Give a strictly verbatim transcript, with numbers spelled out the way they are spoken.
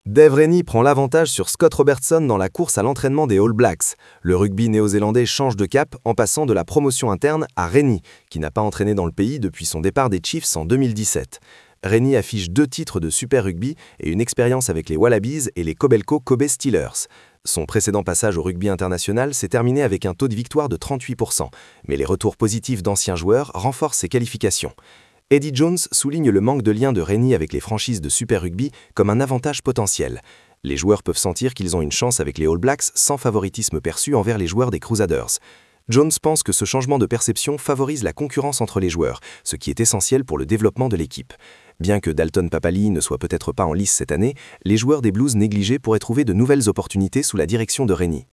Dave Rennie prend l'avantage sur Scott Robertson dans la course à l'entraînement des All Blacks. Le rugby néo-zélandais change de cap en passant de la promotion interne à Rennie, qui n'a pas entraîné dans le pays depuis son départ des Chiefs en deux mille dix-sept. Rennie affiche deux titres de Super Rugby et une expérience avec les Wallabies et les Kobelco Kobe Steelers. Son précédent passage au rugby international s'est terminé avec un taux de victoire de trente-huit pour cent, mais les retours positifs d'anciens joueurs renforcent ses qualifications. Eddie Jones souligne le manque de lien de Rennie avec les franchises de Super Rugby comme un avantage potentiel. Les joueurs peuvent sentir qu'ils ont une chance avec les All Blacks sans favoritisme perçu envers les joueurs des Crusaders. Jones pense que ce changement de perception favorise la concurrence entre les joueurs, ce qui est essentiel pour le développement de l'équipe. Bien que Dalton Papali'i ne soit peut-être pas en lice cette année, les joueurs des Blues négligés pourraient trouver de nouvelles opportunités sous la direction de Rennie.